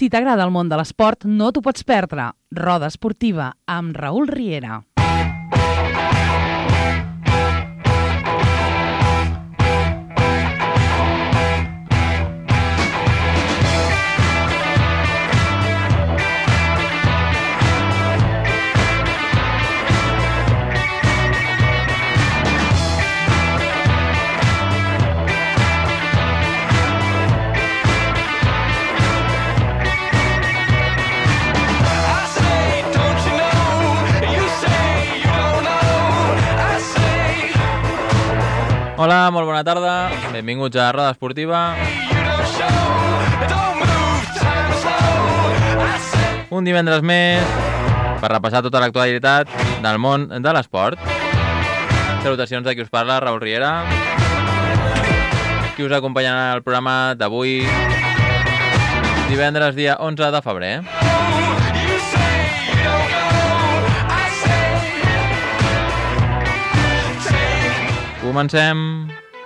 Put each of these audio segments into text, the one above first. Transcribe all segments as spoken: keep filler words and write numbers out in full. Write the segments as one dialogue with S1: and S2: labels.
S1: Si t'agrada el món de l'esport, no t'ho pots perdre. Roda Esportiva, amb Raül Riera.
S2: Hola, molt bona tarda. Benvinguts a Roda Esportiva. Un divendres més per repassar tota l'actualitat del món de l'esport. Salutacions de qui us parla, Raül Riera. Qui us acompanyarà al programa d'avui, divendres dia onze de febrer. Comencem.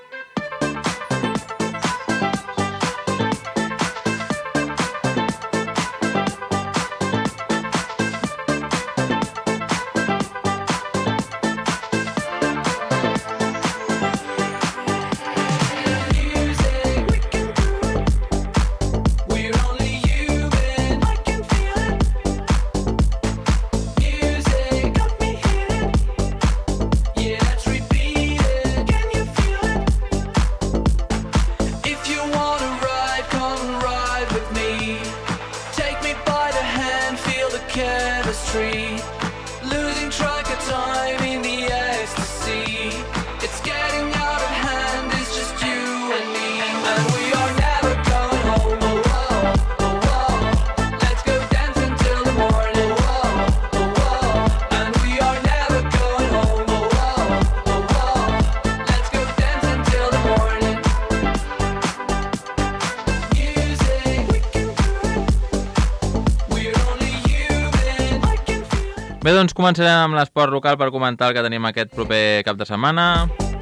S2: Bé, doncs començarem amb l'esport local per comentar el que tenim aquest proper cap de setmana.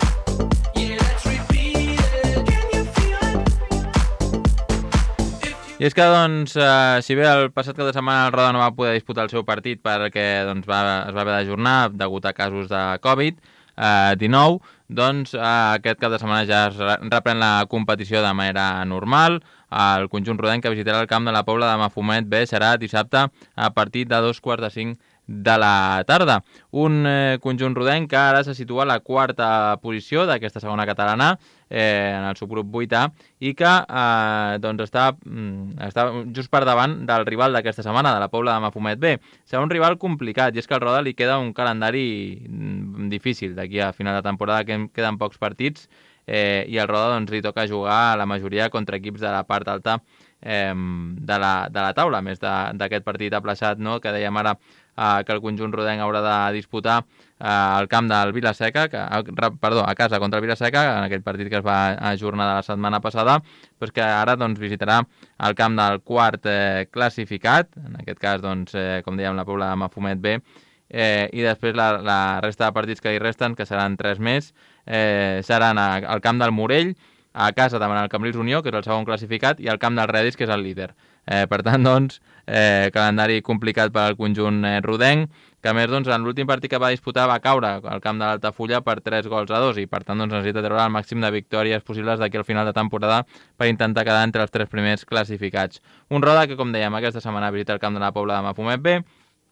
S2: I és que, doncs, eh, si bé el passat cap de setmana el Roda no va poder disputar el seu partit perquè doncs, va, es va haver d'ajornar degut a casos de covid dinou, doncs eh, aquest cap de setmana ja es reprèn la competició de manera normal. El conjunt rodenc que visitarà el camp de la Pobla de Mafumet B serà dissabte a partir de dos quarts de cinc de la tarda. Un eh, conjunt rodenc que ara se situa a la quarta posició d'aquesta segona catalana, eh, en el subgrup vuit A, i que eh, doncs està, està just per davant del rival d'aquesta setmana, de la Pobla de Mafumet B. Serà un rival complicat, i és que al Roda li queda un calendari difícil d'aquí a final de temporada, que queden pocs partits, eh, i al Roda doncs, li toca jugar la majoria contra equips de la part alta eh, de, la, de la taula, a més d'aquest partit aplaçat, no?, que dèiem ara, Uh, que el conjunt rodenc haurà de disputar uh, al camp del Vilaseca, que, uh, perdó, a casa contra el Vilaseca, en aquell partit que es va ajornar de la setmana passada, però que ara doncs, visitarà el camp del quart eh, classificat, en aquest cas, doncs, eh, com dèiem, la Pobla de Mafumet B, eh, i després la, la resta de partits que hi resten, que seran tres més, eh, seran a, al camp del Morell, a casa davant el Cambrils Unió, que és el segon classificat, i al camp del Redis, que és el líder. Eh, per tant, doncs, eh, calendari complicat per al conjunt eh, rodenc, que a més, doncs, en l'últim partit que va disputar va caure al camp de l'Altafulla per tres gols a dos, i per tant, doncs, necessita treure el màxim de victòries possibles d'aquí al final de temporada per intentar quedar entre els tres primers classificats. Un Roda que, com dèiem, aquesta setmana visita el camp de la Pobla de Mafumet B,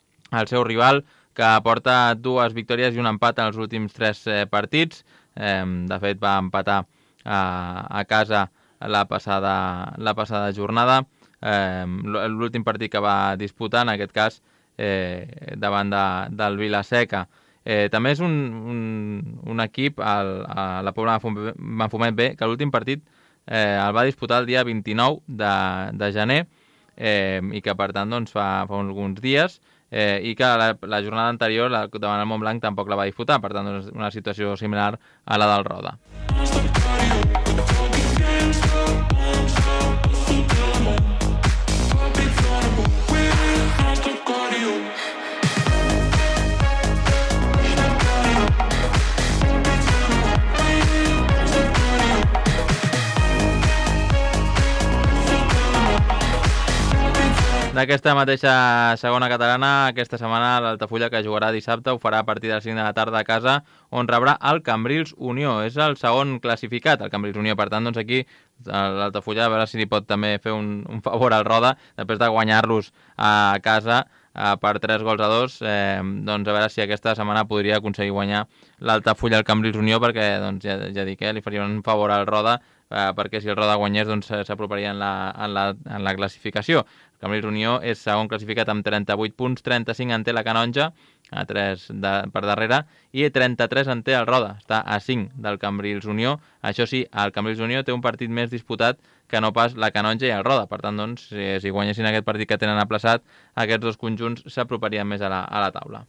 S2: el seu rival, que porta dues victòries i un empat en els últims tres eh, partits. Eh, de fet, va empatar a, a casa la passada, la passada jornada, eh, l'últim partit que va disputar, en aquest cas, eh, davant de, del Vilaseca. Eh, també és un, un, un equip, el, a la Pobla de Mafumet B, que l'últim partit eh, el va disputar el dia vint-i-nou de, de gener, eh, i que per tant doncs, fa, fa alguns dies, eh, i que la, la jornada anterior la, davant el Montblanc tampoc la va disputar, per tant doncs, una situació similar a la del Roda. D'aquesta mateixa segona catalana, aquesta setmana l'Altafulla, que jugarà dissabte, ho farà a partir de les cinc de la tarda a casa, on rebrà el Cambrils Unió. És el segon classificat, el Cambrils Unió. Per tant, doncs aquí l'Altafulla, a veure si li pot també fer un, un favor al Roda, després de guanyar-los a casa eh, per tres gols a dos, eh, doncs a veure si aquesta setmana podria aconseguir guanyar l'Altafulla al Cambrils Unió, perquè doncs, ja, ja dic, eh, li faria un favor al Roda, eh, perquè si el Roda guanyés doncs, s'aproparia en, la, en, la, en la classificació. El Cambrils Unió és segon classificat amb trenta-vuit punts, trenta-cinc en té la Canonja, a tres de, per darrere, i trenta-tres en té el Roda, està a cinc del Cambrils Unió. Això sí, el Cambrils Unió té un partit més disputat que no pas la Canonja i el Roda. Per tant, doncs, si, si guanyessin aquest partit que tenen aplaçat, aquests dos conjunts s'aproparien més a la, a la taula.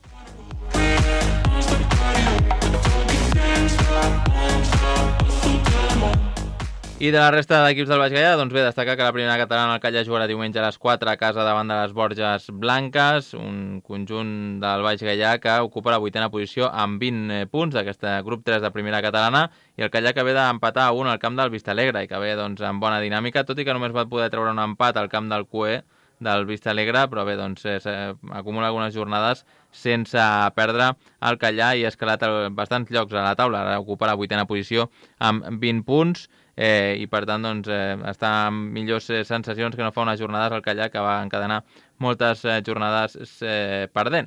S2: I de la resta d'equips del Baix Gaià, doncs bé, destacar que la primera catalana, el Calla, jugarà diumenge a les quatre a casa davant de les Borges Blanques, un conjunt del Baix Gaià que ocupa la vuitena posició amb vint punts d'aquest grup tres de primera catalana, i el Calla que ve d'empatar a un al camp del Vistalegre i que ve doncs, amb bona dinàmica, tot i que només va poder treure un empat al camp del Q E del Vistalegre, però bé, doncs eh, acumula algunes jornades sense perdre el Callà i ha escalat bastants llocs a la taula. Ara ocupa la vuitena posició amb vint punts, eh, i per tant doncs, eh, està amb millors eh, sensacions que no fa unes jornades al Callà, que va encadenar moltes eh, jornades eh, perdent.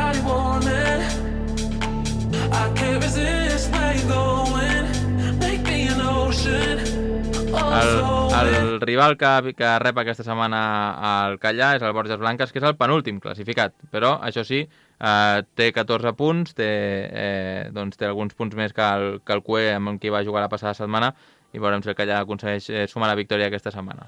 S2: El, el rival que, que rep aquesta setmana al Callà és el Borges Blanques, que és el penúltim classificat, però això sí, eh, té catorze punts, té, eh, doncs, té alguns punts més que el, que el Q E amb qui va jugar la passada setmana, i veurem si el Callà aconsegueix eh, sumar la victòria aquesta setmana.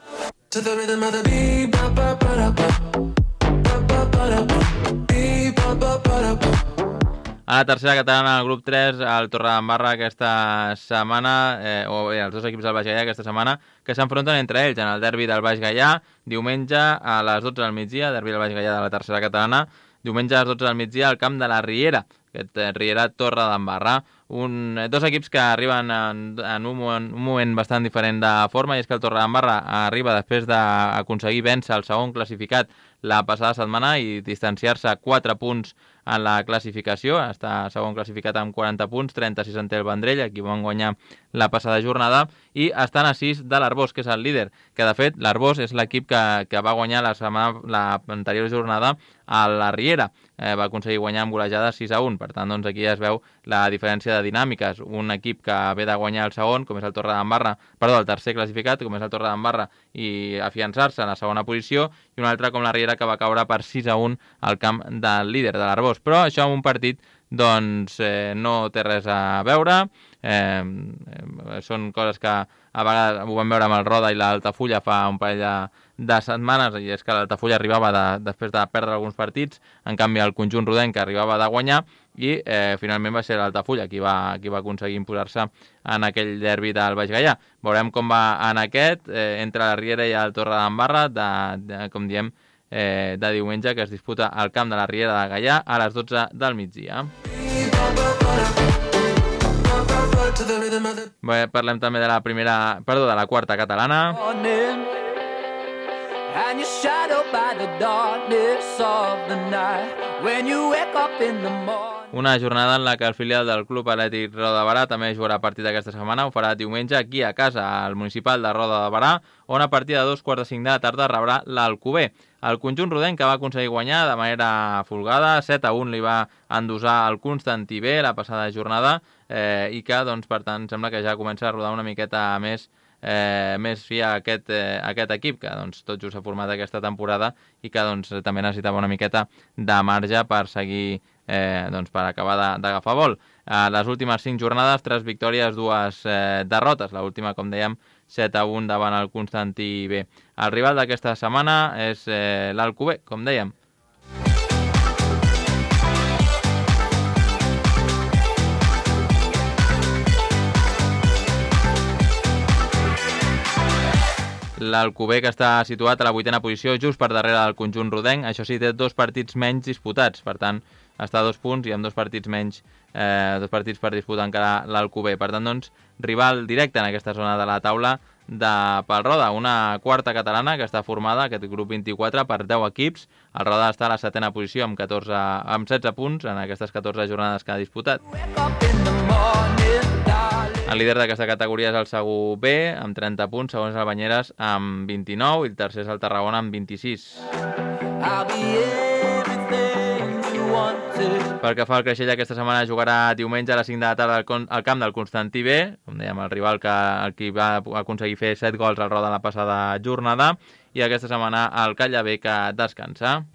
S2: A la tercera catalana, el grup tres, el Torredembarra aquesta setmana, eh, o bé, els dos equips del Baix Gaià aquesta setmana, que s'enfronten entre ells en el derbi del Baix Gaià, diumenge a les dotze del migdia, derbi del Baix Gaià de la tercera catalana, diumenge a les dotze del migdia al camp de la Riera, aquest eh, Riera Torredembarra. Un, eh, dos equips que arriben en, en un, moment, un moment bastant diferent de forma, i és que el Torredembarra arriba després d'aconseguir vèncer el segon classificat la passada setmana i distanciar-se quatre punts en la classificació. Està segon classificat amb quaranta punts, trenta-sis en té el Vendrell, aquí van guanyar la passada jornada, i estan a sis de l'Arbós, que és el líder, que de fet l'Arbós és l'equip que, que va guanyar la setmana, la anterior jornada a la Riera, eh, va aconseguir guanyar amb golejada sis a un, per tant doncs aquí ja es veu la diferència de dinàmiques, un equip que ve de guanyar el segon, com és el Torredembarra, perdó, el tercer classificat, com és el Torredembarra, i afiançar-se en la segona posició, i un altre com la Riera, que va caure per sis a un al camp del líder de l'Arbós. Però això en un partit doncs eh, no té res a veure, eh, eh, són coses que a vegades ho vam veure amb el Roda i l'Altafulla fa un parell de, de setmanes, i és que l'Altafulla arribava de, després de perdre alguns partits, en canvi el conjunt rodenc arribava de guanyar, i eh, finalment va ser l'Altafulla qui va, qui va aconseguir imposar-se en aquell derbi del Baix Gaià. Veurem com va en aquest, eh, entre la Riera i el Torredembarra, de, de, com diem, eh, de diumenge, que es disputa al camp de la Riera de Gaià a les dotze del migdia. Bé, parlem també de la primera, perdó, de la quarta catalana. And you're shadowed by the darkness of the night when you wake up in the morning. Una jornada en la que el filial del Club Atlètic Roda de Barà també jugarà a partir d'aquesta setmana, ho farà diumenge aquí a casa, al municipal de Roda de Barà, on a partir de dos quarts de cinc de la tarda rebrà l'Alcover. El conjunt rodenc, que va aconseguir guanyar de manera folgada, set a un li va endosar el Constantí B la passada jornada, eh, i que, doncs, per tant, sembla que ja comença a rodar una miqueta més Eh, més fi a aquest, eh, aquest equip, que doncs, tot just s'ha format aquesta temporada i que doncs, també necessitava una miqueta de marge per seguir, eh, doncs, per acabar d'agafar vol. A les últimes cinc jornades, tres victòries, dues eh, derrotes. L'última, com dèiem, set a un davant el Constantí B. El rival d'aquesta setmana és eh, l'Alcover, com dèiem. L'Alcover, que està situat a la vuitena posició, just per darrere del conjunt rodenc. Això sí, té dos partits menys disputats, per tant, està a dos punts i amb dos partits menys, eh, dos partits per disputar encara l'Alcover. Per tant, doncs, rival directe en aquesta zona de la taula de pel Roda, una quarta catalana que està formada, aquest grup vint-i-quatre, per deu equips. El Roda està a la setena posició amb, catorze, amb setze punts en aquestes catorze jornades que ha disputat. El líder d'aquesta categoria és el Segur B, amb trenta punts, segons el Banyeres amb vint-i-nou, i el tercer és el Tarragona amb vint-i-sis. Pel que fa al Creixell, aquesta setmana jugarà diumenge a les cinc de la tarda al camp del Constantí B, com dèiem, el rival que el qui va aconseguir fer set gols al Roda la passada jornada, i aquesta setmana el Calla B, que descansa.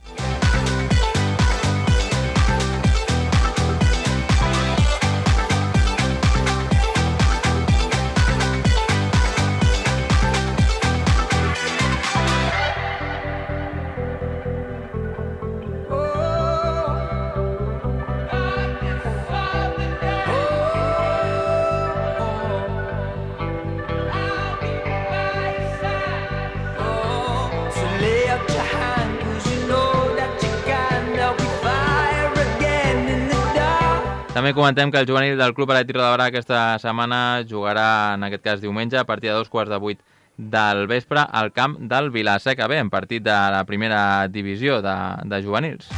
S2: També comentem que el juvenil del Club Atlètic Roda aquesta setmana jugarà, en aquest cas diumenge, a partir de dos quarts de vuit del vespre al camp del Vila-seca B, en partit de la primera divisió de, de juvenils.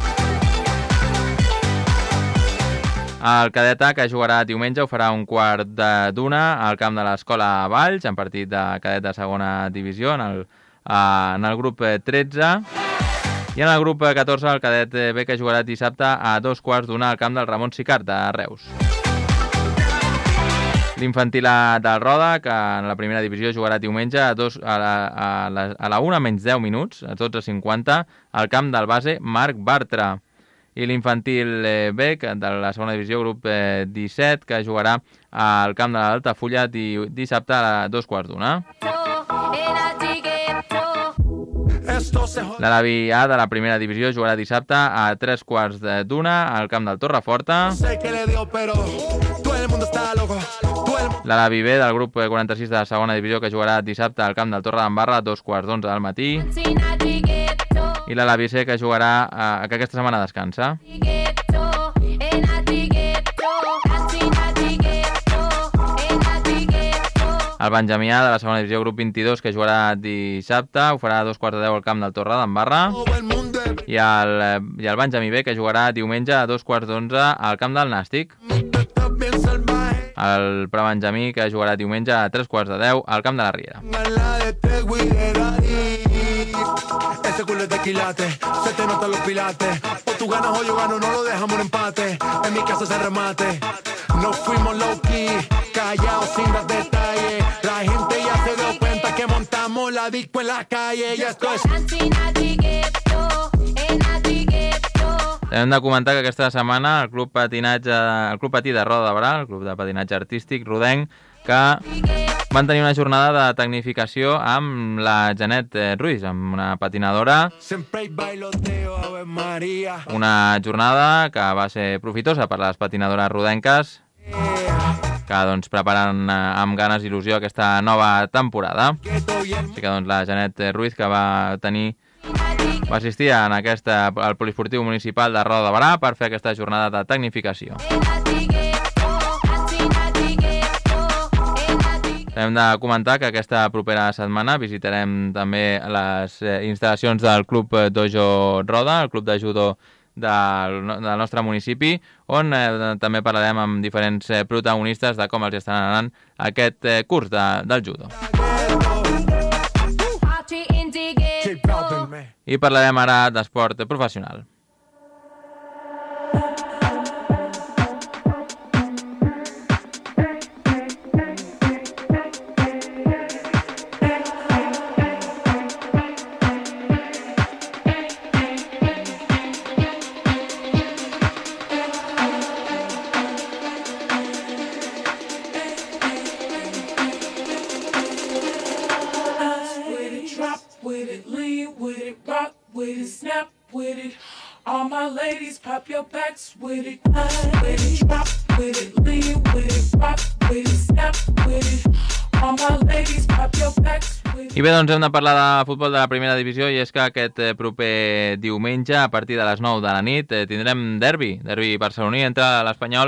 S2: El cadeta, que jugarà diumenge, ho farà un quart d'una al camp de l'Escola Valls, en partit de cadet de segona divisió, en el, en el grup tretze. I en el grup catorze, el cadet B, que jugarà dissabte a dos quarts d'una al camp del Ramon Sicart, de Reus. L'infantil del Roda, que en la primera divisió jugarà diumenge a, dos, a, la, a, la, a la una menys deu minuts, a dotze cinquanta, al camp del base Marc Bartra. I l'infantil B, que de la segona divisió, grup disset, que jugarà al camp de l'Altafulla dissabte a dos quarts d'una. L'Alavi A de la primera divisió jugarà dissabte a tres quarts d'una al camp del Torreforta. L'Alavi B del grup quaranta-sis de la segona divisió, que jugarà dissabte al camp del Torredembarra a dos quarts d'onze del matí. I l'Alavi C, que jugarà, eh, que aquesta setmana descansa. El Benjamià de la segona divisió, grup vint-i-dos, que jugarà dissabte, ho farà a dos quarts de deu al camp del Torredembarra. I el, i el Benjamí B, que jugarà diumenge a dos quarts d'onze al camp del Nàstic. El Prebenjamí, que jugarà diumenge a tres quarts de deu al camp de la Riera. Ese culo es de quilate, se te notan los pilates. O tú ganas o yo gano, no lo dejamos en empate. En mi casa se remate. No fuimos low-key, callados sin dar detalles. La gente ya se dio cuenta que montamos la disco en la calle. Y esto es... Hem de comentar que aquesta setmana el Club Patinatge, el Club Patí de Roda de Barà, el Club de Patinatge Artístic rodenc, que van tenir una jornada de tecnificació amb la Janet Ruiz, amb una patinadora. Una jornada que va ser profitosa per les patinadores rodenques, que doncs, preparen amb ganes i il·lusió aquesta nova temporada. Així que doncs, la Janet Ruiz, que va tenir va assistir en aquesta, al Poliesportiu Municipal de Roda de Barà per fer aquesta jornada de tecnificació. Hem de comentar que aquesta propera setmana visitarem també les instal·lacions del Club Dojo Roda, el club de judo del, del nostre municipi, on eh, també parlarem amb diferents eh, protagonistes de com els estan anant aquest eh, curs de, del judo. I parlarem ara d'esport professional.
S1: All my ladies, pop your backs with it, with it, drop with it, lean with it, rock with it, snap with it. All my ladies, pop your backs with it.
S2: I bé, doncs hem de parlar de futbol de la primera divisió, i és que aquest proper diumenge, a partir de les nou de la nit, eh, tindrem derbi, derbi barceloní entre l'Espanyol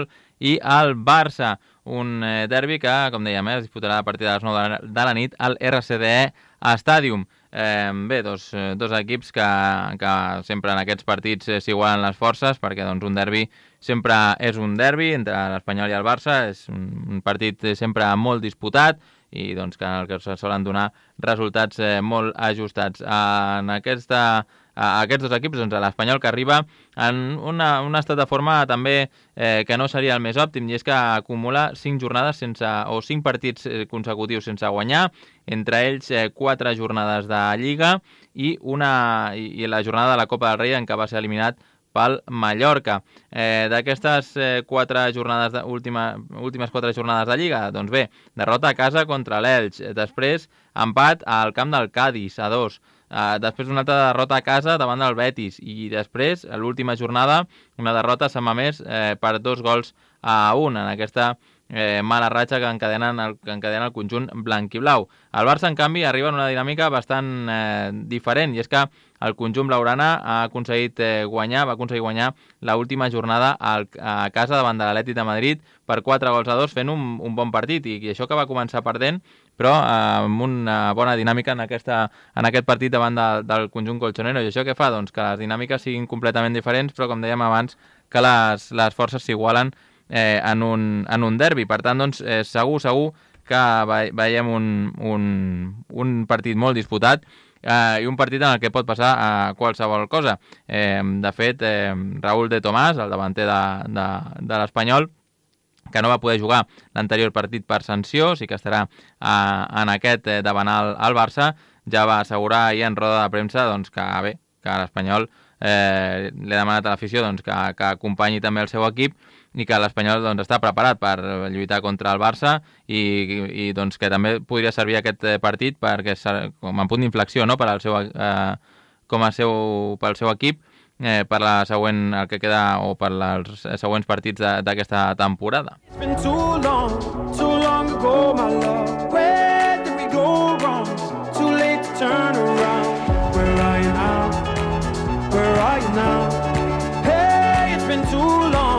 S2: i el Barça, un eh, derbi que, com dèiem, eh, es disputarà a partir de les nou de la, de la nit al R C D E Stadium. Eh, bé, dos, dos equips que, que sempre en aquests partits eh, s'igualen les forces, perquè doncs, un derbi sempre és un derbi entre l'Espanyol i el Barça, és un, un partit sempre molt disputat i doncs, que, que se solen donar resultats eh, molt ajustats. En aquesta, a aquests dos equips, doncs, l'Espanyol que arriba en una, un estat de forma també eh, que no seria el més òptim, i és que acumula cinc jornades sense, o cinc partits consecutius sense guanyar, entre ells eh, quatre jornades de Lliga i, una, i, i la jornada de la Copa del Rei en què va ser eliminat pel Mallorca. Eh, D'aquestes eh, quatre jornades de, última, últimes quatre jornades de Lliga, doncs bé, derrota a casa contra l'Elx, després empat al camp del Cádiz a dos, eh, després una altra derrota a casa davant del Betis i després, a l'última jornada, una derrota a Sant Mamés eh, per dos gols a un en aquesta eh, mala ratxa que encadenen el, que encadena el conjunt blanc i blau. El Barça, en canvi, arriba en una dinàmica bastant eh, diferent, i és que el conjunt blaugrana ha aconseguit eh, guanyar, va aconseguir guanyar l'última jornada al, a casa davant de l'Atlètic de Madrid per quatre gols a dos, fent un, un bon partit, i, i això que va començar perdent, però eh, amb una bona dinàmica en, aquesta, en aquest partit davant de, del conjunt colchonero. I això què fa? Doncs que les dinàmiques siguin completament diferents, però com dèiem abans, que les, les forces s'igualen eh, en, un, en un derbi. Per tant, doncs, eh, segur, segur que veiem un, un, un partit molt disputat, eh, i un partit en el que pot passar a eh, qualsevol cosa. Eh, de fet, eh, Raúl de Tomàs, el davanter de, de, de l'Espanyol, que no va poder jugar l'anterior partit per sanció, sí que estarà eh, en aquest eh, davant el, el Barça, ja va assegurar ahir en roda de premsa doncs, que bé, que l'Espanyol eh, li ha demanat a l'afició doncs, que, que acompanyi també el seu equip, i que l'Espanyol doncs, està preparat per lluitar contra el Barça i, i, i doncs, que també podria servir aquest partit perquè, com a punt d'inflexió, no? per al seu, eh, com a seu, pel seu equip, eh, per la següent, el que queda, o per els següents partits d'aquesta temporada.
S3: It's been too long, too long ago, my love. Where did we go wrong? Too late to turn around. Where are you now? Where are you now? Hey, it's been too long.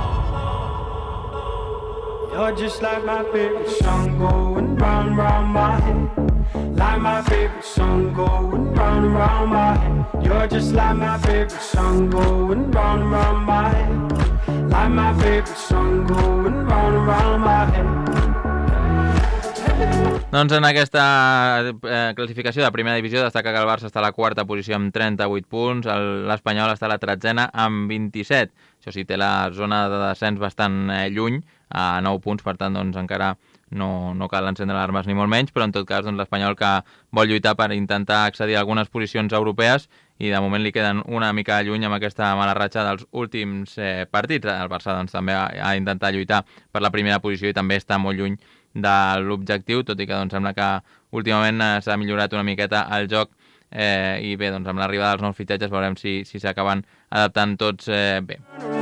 S3: You're just like my favorite song going round, round my head. Like my favorite song going round and round my head. You're just like my favorite song going round and round my head. Like my favorite song going round and round my head.
S2: Doncs en aquesta eh, classificació de primera divisió destaca que el Barça està a la quarta posició amb trenta-vuit punts, l'Espanyol està a la tretzena amb vint-i-set. Això sí, té la zona de descens bastant eh, lluny, a nou punts, per tant doncs, encara no, no cal encendre l'armes ni molt menys, però en tot cas doncs, l'Espanyol que vol lluitar per intentar accedir a algunes posicions europees i de moment li queden una mica lluny amb aquesta mala ratxa dels últims eh, partits. El Barça doncs, també ha, ha intentat lluitar per la primera posició i també està molt lluny de l'objectiu, tot i que doncs, sembla que últimament eh, s'ha millorat una miqueta el joc eh, i bé, doncs amb l'arribada dels nous fitxatges veurem si si s'acaben adaptant tots eh, bé.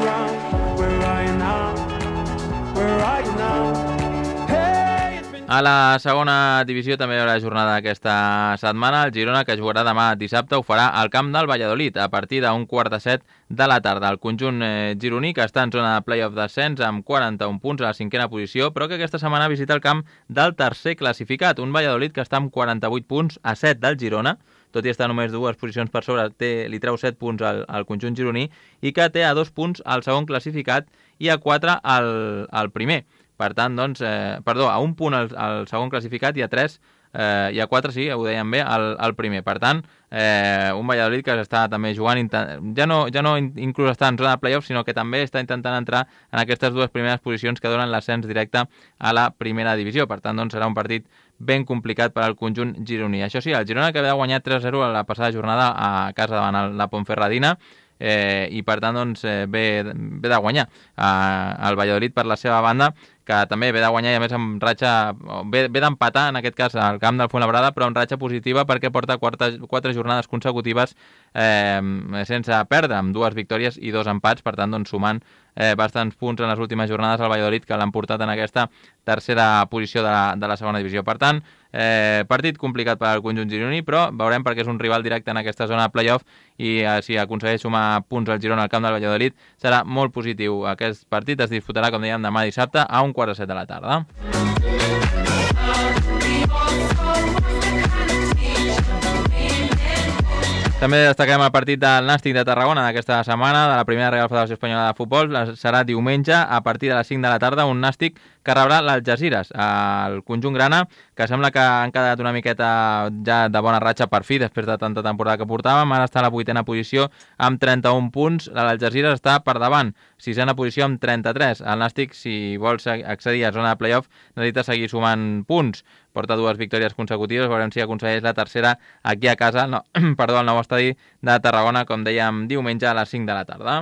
S2: A la segona divisió també hi haurà jornada aquesta setmana. El Girona, que jugarà demà dissabte, ho farà al camp del Valladolid a partir d'un quart de set de la tarda. El conjunt eh, gironí, que està en zona de play-off descens amb quaranta-un punts a la cinquena posició, però que aquesta setmana visita el camp del tercer classificat, un Valladolid que està amb quaranta-vuit punts a set del Girona, tot i estar només dues posicions per sobre, té, li treu set punts al, al conjunt gironí, i que té a dos punts al segon classificat i a quatre al, al primer. Per tant, doncs, eh, perdó, a un punt al, al segon classificat i a tres, eh, i a quatre, sí, ho dèiem bé, al, al primer. Per tant, eh, un Valladolid que està també jugant, ja no, ja no inclús està en zona de play-off, sinó que també està intentant entrar en aquestes dues primeres posicions que donen l'ascens directe a la primera divisió. Per tant, doncs, serà un partit ben complicat per al conjunt gironí. Això sí, el Girona, que va guanyar tres a zero a la passada jornada a casa davant la Ponferradina, eh, i per tant doncs, eh, ve, ve de guanyar eh, el Valladolid per la seva banda, que també ve de guanyar i a més amb ratxa, ve, ve d'empatar en aquest cas al camp del Fuenlabrada, però amb ratxa positiva perquè porta quatre, quatre jornades consecutives eh, sense perdre, amb dues victòries i dos empats, per tant doncs, sumant eh, bastants punts en les últimes jornades al Valladolid, que l'han portat en aquesta tercera posició de la, de la segona divisió. Per tant, Eh, partit complicat per al conjunt gironí, però veurem perquè és un rival directe en aquesta zona de playoff i eh, si aconsegueix sumar punts al Girona al camp del Valladolid serà molt positiu. Aquest partit es disputarà, com dèiem, demà dissabte a un quart de set de la tarda. També destaquem el partit del Nàstic de Tarragona d'aquesta setmana, de la primera Real Federació Espanyola de Futbol. Serà diumenge a partir de les cinc de la tarda, un Nàstic que rebrà l'Algesires, el conjunt grana, que sembla que han quedat una miqueta ja de bona ratxa per fi, després de tanta temporada que portàvem. Ara està a la vuitena posició amb trenta-un punts, l'Algesires està per davant, sisena posició amb trenta-tres. El Nàstic, si vol accedir a zona de playoff, necessita seguir sumant punts. Porta dues victòries consecutives, veurem si aconsegueix la tercera aquí a casa, no, perdó, al nou estadi de Tarragona, com dèiem, diumenge a les cinc de la tarda.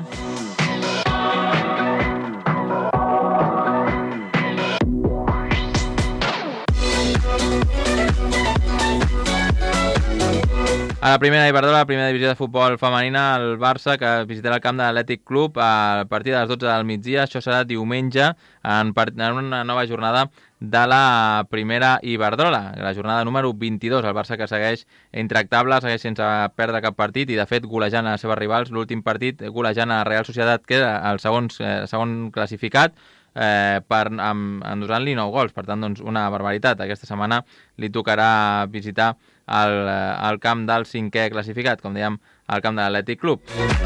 S2: A la primera Iberdrola, la primera divisió de futbol femenina, el Barça, que visitarà el camp de l'Atlètic Club a partir de les dotze del migdia. Això serà diumenge en, en una nova jornada de la primera Iberdrola, la jornada número vint-i-dos. El Barça que segueix intractable, segueix sense perdre cap partit i de fet golejant a les seves rivals. L'últim partit golejant a Real Societat, que era el segon, eh, segon classificat, eh, per, amb, endosant-li nou gols. Per tant, doncs, una barbaritat. Aquesta setmana li tocarà visitar el, el camp del cinquè classificat, com dèiem, al camp de l'Atlètic Club.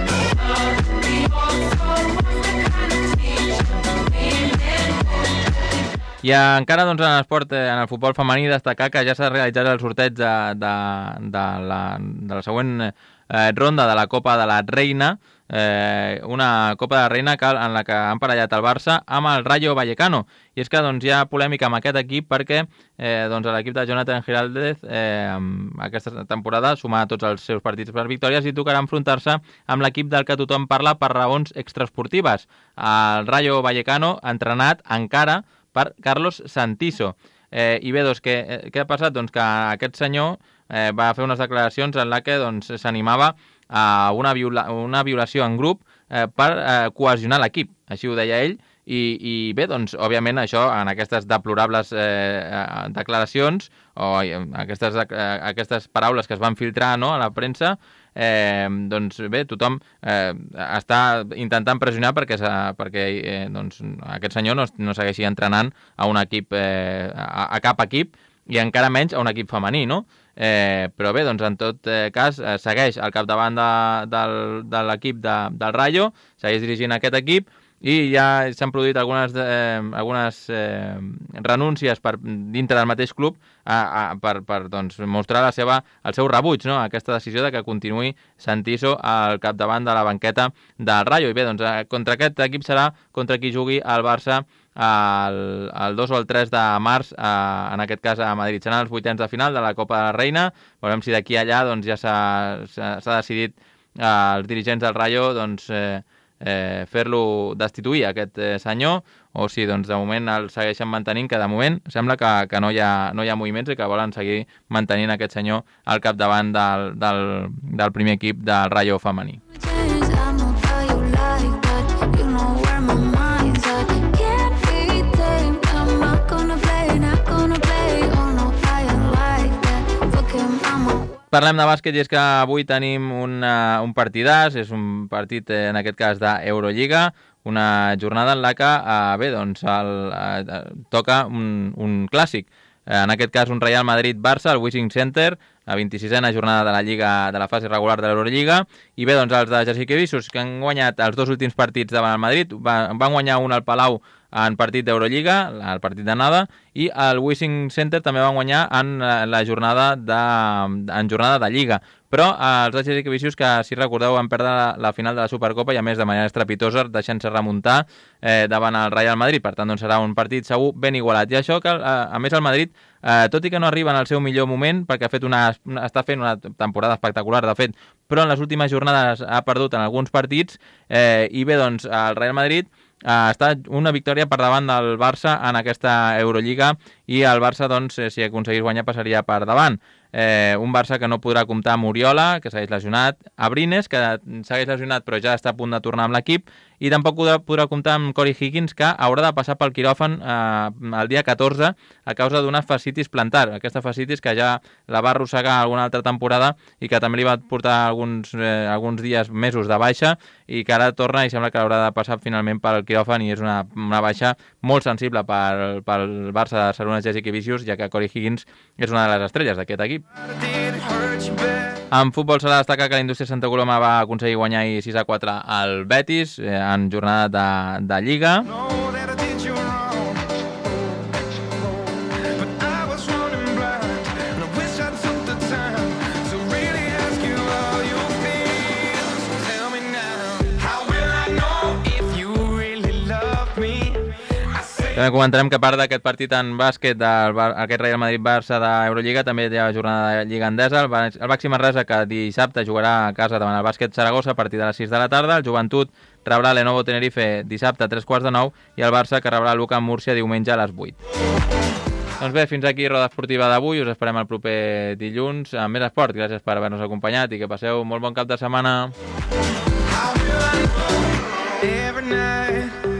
S2: I encara doncs, en l'esport, en el futbol femení, destacar que ja s'ha realitzat el sorteig de, de, de, la, de la següent eh, ronda de la Copa de la Reina, eh, una Copa de la Reina que, en la que han parellat el Barça amb el Rayo Vallecano. I és que doncs, hi ha polèmica amb aquest equip perquè eh, doncs, l'equip de Jonathan Giraldez eh, aquesta temporada suma tots els seus partits per victòries i tocarà enfrontar-se amb l'equip del que tothom parla per raons extraesportives. El Rayo Vallecano, entrenat encara per Carlos Santiso. Eh, I bé, doncs, què, què ha passat? Doncs que aquest senyor eh, va fer unes declaracions en la que doncs, s'animava a una, viola, una violació en grup eh, per eh, cohesionar l'equip, així ho deia ell, i, i bé, doncs, òbviament, això, en aquestes deplorables eh, declaracions, o aquestes, eh, aquestes paraules que es van filtrar, no, a la premsa, Eh, doncs bé, tothom eh, està intentant pressionar perquè, perquè eh, doncs, aquest senyor no, no segueixi entrenant a un equip, eh, a, a cap equip i encara menys a un equip femení, no? Eh, però bé, doncs en tot eh, cas eh, segueix al capdavant de, del, de l'equip de, del Rayo, segueix dirigint aquest equip i ja s'han produït algunes, eh, algunes eh, renúncies per, dintre del mateix club a, a, per, per doncs, mostrar la seva, el seu rebuig, no? Aquesta decisió de que continuï Santiso al capdavant de la banqueta del Rayo. I bé, doncs, eh, contra aquest equip serà contra qui jugui el Barça el, el dos o el tres de març, eh, en aquest cas a Madrid. Seran els vuitens de final de la Copa de la Reina. Veurem si d'aquí a allà doncs, ja s'ha decidit eh, els dirigents del Rayo doncs, eh, Eh, fer-lo destituir aquest eh, senyor o si doncs, de moment el segueixen mantenint, que de moment sembla que, que no, hi ha, no hi ha moviments i que volen seguir mantenint aquest senyor al capdavant del, del, del primer equip del Rayo femení. Parlem de bàsquet i és que avui tenim una, un partidàs, és un partit eh, en aquest cas d'Eurolliga, una jornada en la que eh, bé, doncs el, eh, toca un, un clàssic, eh, en aquest cas un Real Madrid-Barça al Wishing Center, la vint-i-sisena jornada de la Lliga de la fase regular de l'Eurolliga, i bé, doncs els de Jasikevičius, que han guanyat els dos últims partits davant el Madrid, van, van guanyar un al Palau en partit d'Eurolliga, el partit d'anada, i el Wishing Center també van guanyar en la jornada de, en jornada de Lliga. Però els Jasikevičius, que si recordeu van perdre la, la final de la Supercopa i a més de manera estrepitosa, deixant-se remuntar eh, davant el Real Madrid. Per tant, doncs serà un partit segur ben igualat. I això que, a, a més, el Madrid, eh, tot i que no arriba en el seu millor moment, perquè ha fet una, està fent una temporada espectacular, de fet, però en les últimes jornades ha perdut en alguns partits, eh, i bé, doncs, el Real Madrid Uh, està una victòria per davant del Barça en aquesta Eurolliga i el Barça, doncs, si aconseguís guanyar, passaria per davant. Eh, un Barça que no podrà comptar amb Oriola, que segueix lesionat, Abrines, que segueix lesionat però ja està a punt de tornar amb l'equip, i tampoc podrà, podrà comptar amb Corey Higgins, que haurà de passar pel quiròfan eh, el dia catorze a causa d'una fascitis plantar. Aquesta fascitis que ja la va arrossegar alguna altra temporada i que també li va portar alguns, eh, alguns dies, mesos de baixa, i que ara torna i sembla que haurà de passar finalment pel quiròfan, i és una, una baixa molt sensible pel, pel Barça de Sarunas Jasikevičius, ja que Corey Higgins és una de les estrelles d'aquest equip. En futbol s'ha de destacar que l'Indústria Santa Coloma va aconseguir guanyar sis a quatre al Betis eh, en jornada de, de Lliga. També comentarem que a part d'aquest partit en bàsquet, del, aquest Real Madrid-Barça d'Eurolliga, també hi ha jornada de Lliga Endesa. El, el Baxi Manresa, que dissabte jugarà a casa davant el Bàsquet Saragossa a partir de les sis de la tarda. El Joventut rebrà Lenovo Tenerife dissabte a tres quarts de nou, i el Barça, que rebrà l'U C A Múrcia diumenge a les vuit. Doncs bé, fins aquí Roda Esportiva d'avui. Us esperem el proper dilluns amb més esport. Gràcies per haver-nos acompanyat i que passeu molt bon cap de setmana. Every night